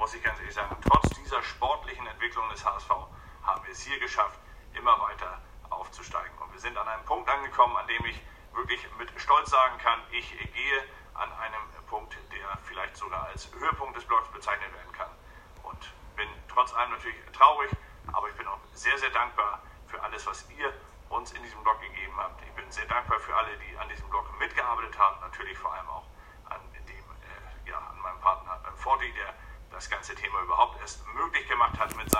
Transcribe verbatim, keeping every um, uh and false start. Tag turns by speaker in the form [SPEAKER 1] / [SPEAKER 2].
[SPEAKER 1] muss ich ganz ehrlich sagen, trotz dieser sportlichen Entwicklung des H S V haben wir es hier geschafft, immer weiter aufzusteigen. Und wir sind an einem Punkt angekommen, an dem ich wirklich mit Stolz sagen kann, ich gehe an einem Punkt, der vielleicht sogar als Höhepunkt des Blocks bezeichnet werden kann. Und bin trotz allem natürlich traurig, aber ich bin auch sehr, sehr dankbar für alles, was ihr uns in diesem Blog gegeben habt. Ich bin sehr dankbar für alle, die an diesem Blog mitgearbeitet haben, natürlich vor allem auch an dem, äh, ja, an meinem Partner beim Forti, der das ganze Thema überhaupt erst möglich gemacht hat mit seinem